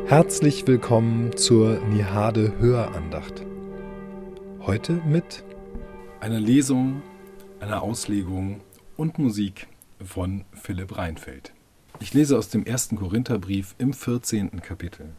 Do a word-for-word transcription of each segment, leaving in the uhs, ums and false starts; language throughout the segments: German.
Herzlich willkommen zur Nihade Hörandacht. Heute mit einer Lesung, einer Auslegung und Musik von Philipp Reinfeldt. Ich lese aus dem ersten Korintherbrief im vierzehnten Kapitel.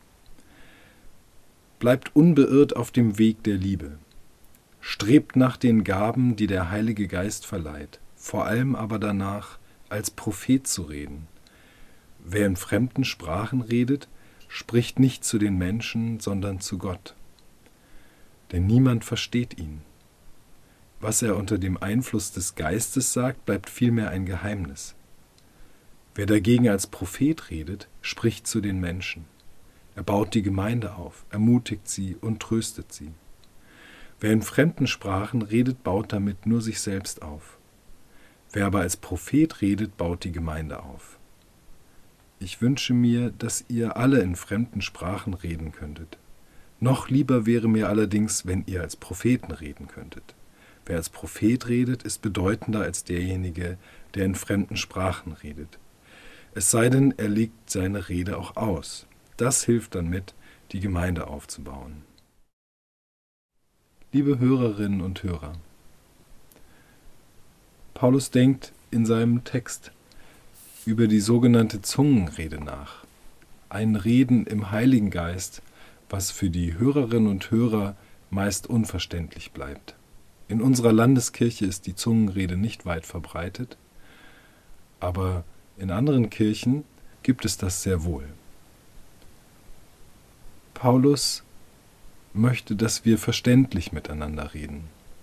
Bleibt unbeirrt auf dem Weg der Liebe. Strebt nach den Gaben, die der Heilige Geist verleiht, vor allem aber danach, als Prophet zu reden. Wer in fremden Sprachen redet, spricht nicht zu den Menschen, sondern zu Gott. Denn niemand versteht ihn. Was er unter dem Einfluss des Geistes sagt, bleibt vielmehr ein Geheimnis. Wer dagegen als Prophet redet, spricht zu den Menschen. Er baut die Gemeinde auf, ermutigt sie und tröstet sie. Wer in fremden Sprachen redet, baut damit nur sich selbst auf. Wer aber als Prophet redet, baut die Gemeinde auf. Ich wünsche mir, dass ihr alle in fremden Sprachen reden könntet. Noch lieber wäre mir allerdings, wenn ihr als Propheten reden könntet. Wer als Prophet redet, ist bedeutender als derjenige, der in fremden Sprachen redet. Es sei denn, er legt seine Rede auch aus. Das hilft dann mit, die Gemeinde aufzubauen. Liebe Hörerinnen und Hörer, Paulus denkt in seinem Text über die sogenannte Zungenrede nach. Ein Reden im Heiligen Geist, was für die Hörerinnen und Hörer meist unverständlich bleibt. In unserer Landeskirche ist die Zungenrede nicht weit verbreitet, aber in anderen Kirchen gibt es das sehr wohl. Paulus möchte, dass wir verständlich miteinander reden.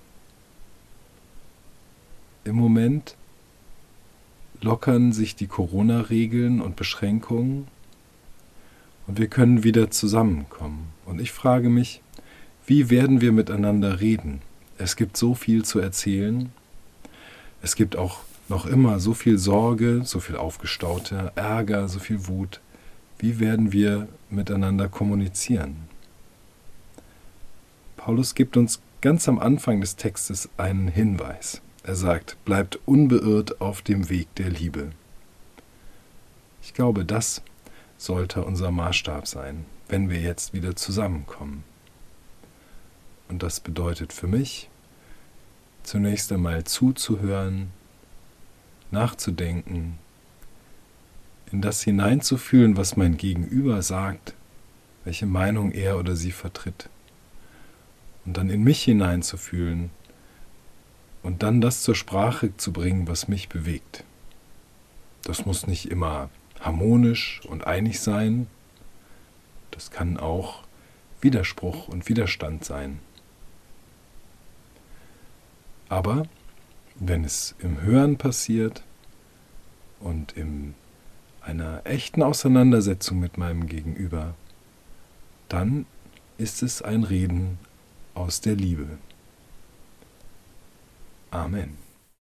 Im Moment lockern sich die Corona-Regeln und Beschränkungen und wir können wieder zusammenkommen. Und ich frage mich, wie werden wir miteinander reden? Es gibt so viel zu erzählen. Es gibt auch noch immer so viel Sorge, so viel aufgestaute Ärger, so viel Wut. Wie werden wir miteinander kommunizieren? Paulus gibt uns ganz am Anfang des Textes einen Hinweis. Er sagt, bleibt unbeirrt auf dem Weg der Liebe. Ich glaube, das sollte unser Maßstab sein, wenn wir jetzt wieder zusammenkommen. Und das bedeutet für mich, zunächst einmal zuzuhören, nachzudenken, in das hineinzufühlen, was mein Gegenüber sagt, welche Meinung er oder sie vertritt. Und dann in mich hineinzufühlen und dann das zur Sprache zu bringen, was mich bewegt. Das muss nicht immer harmonisch und einig sein. Das kann auch Widerspruch und Widerstand sein. Aber wenn es im Hören passiert und in einer echten Auseinandersetzung mit meinem Gegenüber, dann ist es ein Reden aus der Liebe. Amen.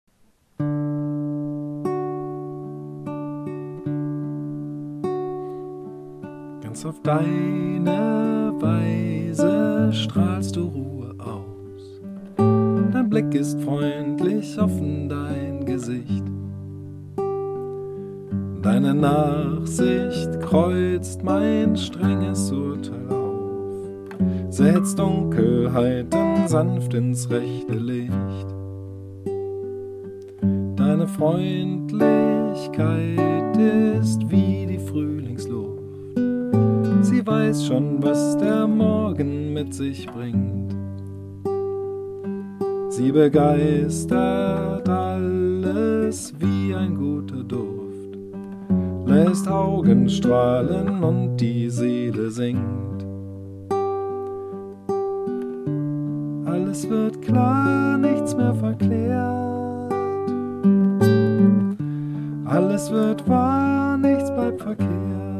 Ganz auf deine Weise strahlst du Ruhe aus. Dein Blick ist freundlich, offen dein Gesicht. Deine Nachsicht kreuzt mein strenges Urteil auf, setzt Dunkelheiten sanft ins rechte Licht. Deine Freundlichkeit ist wie die Frühlingsluft. Sie weiß schon, was der Morgen mit sich bringt. Sie begeistert alles wie ein guter Duft, lässt Augen strahlen und die Seele singt. Alles wird klar, nichts mehr verklärt. Alles wird wahr, nichts bleibt verkehrt.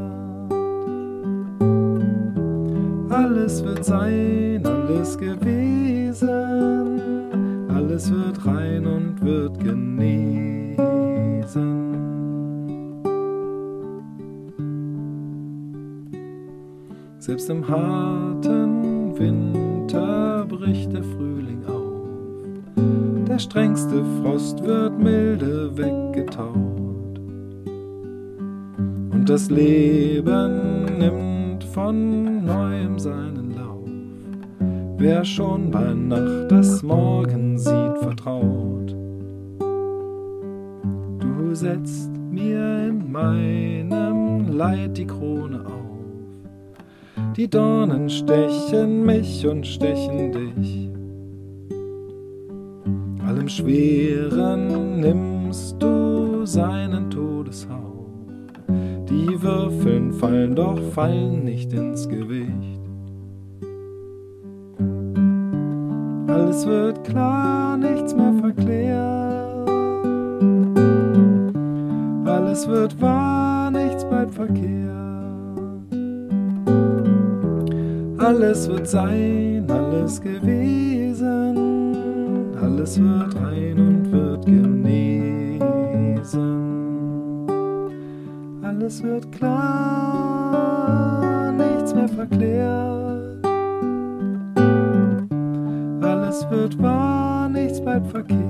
Alles wird sein, alles gewesen. Alles wird rein und wird genesen. Selbst im harten Winter bricht der Frühling auf. Der strengste Frost wird milde weggetaut. Und das Leben nimmt von neuem seinen Lauf. Wer schon bei Nacht das Morgen sieht, vertraut. Du setzt mir in meinem Leid die Krone auf. Die Dornen stechen mich und stechen dich. Allem Schweren nimmst du seinen Todeshauch. Die Würfeln fallen, doch fallen nicht ins Gewicht. Alles wird klar, nichts mehr verklärt. Alles wird wahr, nichts bleibt verkehrt. Alles wird sein, alles gewesen. Alles wird rein und wird genesen. Alles wird klar, nichts mehr verklärt. Alles wird wahr, nichts bleibt verkehrt.